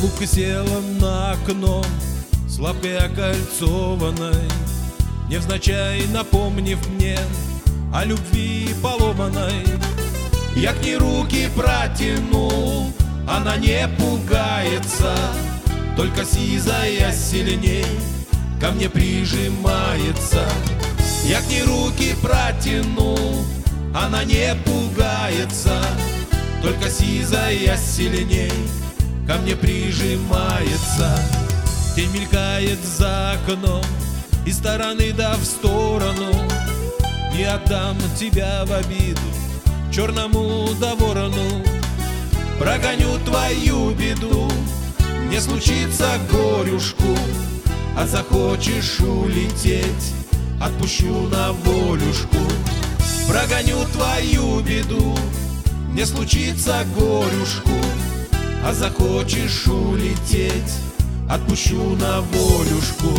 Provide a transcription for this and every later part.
Голубка села на окно с лапкой окольцованной, невзначай напомнив мне о любви поломанной. Я к ней руки протянул, она не пугается, только сизая сильней ко мне прижимается. Я к ней руки протянул, она не пугается, только сизая сильней ко мне прижимается. Тень мелькает за окном из стороны да в сторону. Не отдам тебя в обиду черному да ворону. Прогоню твою беду, не случится горюшку. А захочешь улететь, отпущу на волюшку. Прогоню твою беду, не случится горюшку. А захочешь улететь, отпущу на волюшку.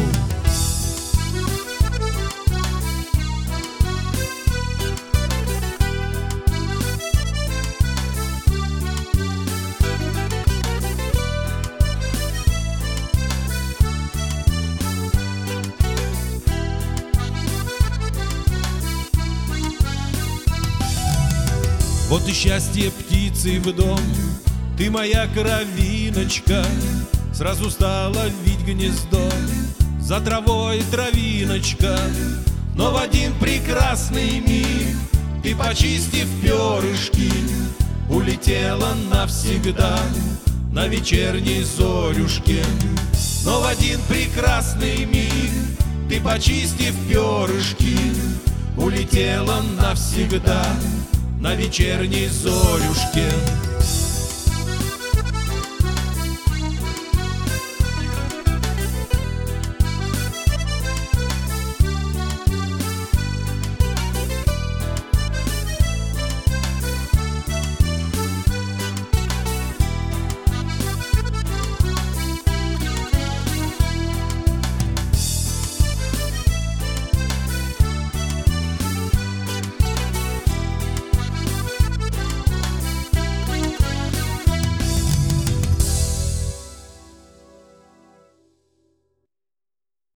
Вот и счастье птицы в дом, ты моя кровиночка. Сразу стала вить гнездо за травой травиночка. Но в один прекрасный миг ты, почистив перышки, улетела навсегда на вечерней зорюшке. Но в один прекрасный миг ты, почистив перышки, улетела навсегда на вечерней зорюшке.